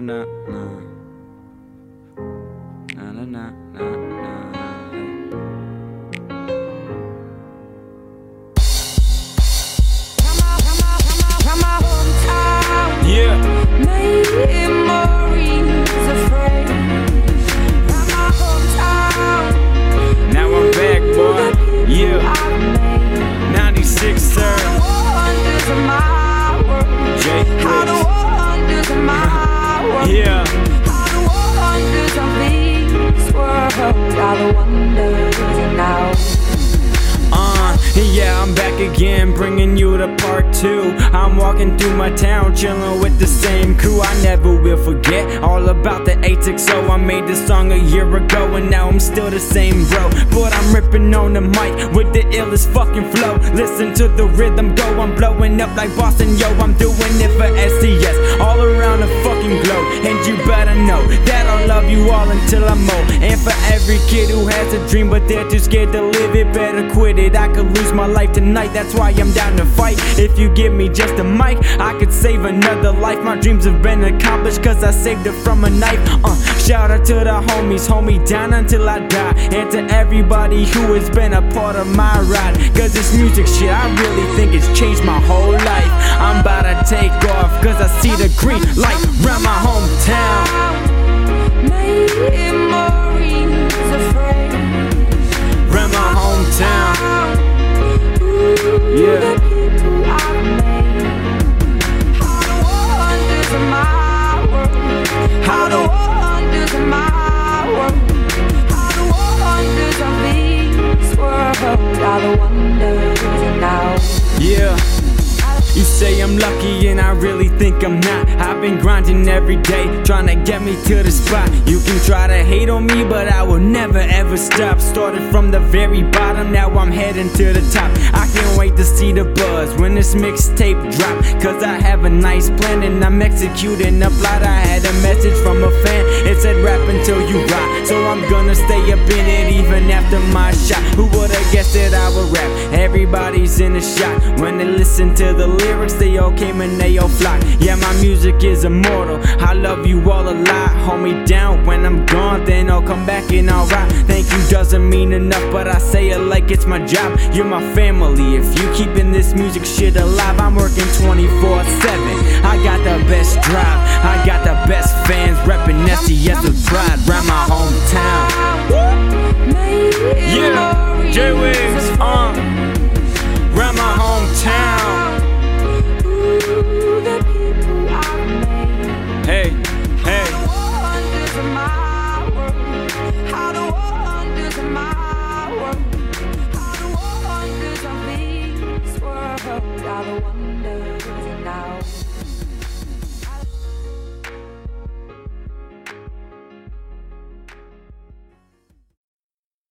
na na na na na na. Yeah. Memories of friends from my hometown. Now I'm back, boy. Yeah. 96, sir. Wonders of my world. Jay How the Briggs. wonders of my world. Yeah. How the wonders of this world. How the wonders now. Yeah, I'm back again, bringing you to part 2. I'm walking through my town, chilling with the same crew. I never will forget all about the 860. I made this song a year ago, and now I'm still the same bro. But I'm ripping on the mic with the illest fucking flow. Listen to the rhythm go, I'm blowing up like Boston, yo. I'm doing it for SDS, all around the fucking globe. And you better know that I'll love you all until I'm old. And for every kid who has a dream but they're too scared to live it, better quit it. I could lose my life tonight, that's why I'm down to fight. If you give me just a mic, I could save another life. My dreams have been accomplished cause I saved it from a knife. Shout out to the homies, hold me down until I die. And to everybody who has been a part of my ride, cause this music shit, I really think it's changed my whole life. I'm about to take off cause I see the green light round my hometown. Memories of friends Round my hometown. Yeah. the people I've made. How the wonders of my world. How the wonders of my world. How the wonders of this world. How the wonders now. Yeah. You say I'm lucky and I really think I'm not. I've been grinding every day, trying to get me to the spot. You can try to hate on me, but I will never ever stop. Started from the very bottom, now I'm heading to the top. I can't wait to see the buzz when this mixtape drop, cause I have a nice plan and I'm executing a plot. I had a message from a fan, it said rap until you rot. So I'm gonna stay up in it even after my shot. Who would've guessed that I would rap? Everybody's in the shot. When they listen to the lyrics, they all came and they all flock. Yeah, my music is immortal, I love you all a lot. Hold me down when I'm gone, then I'll come back and I'll rock. Thank you doesn't mean enough, but I say it like it's my job. You're my family, if you keeping this music shit alive. I'm working 24/7, I got the best drive, I got the best fans, reppin' SDS with pride.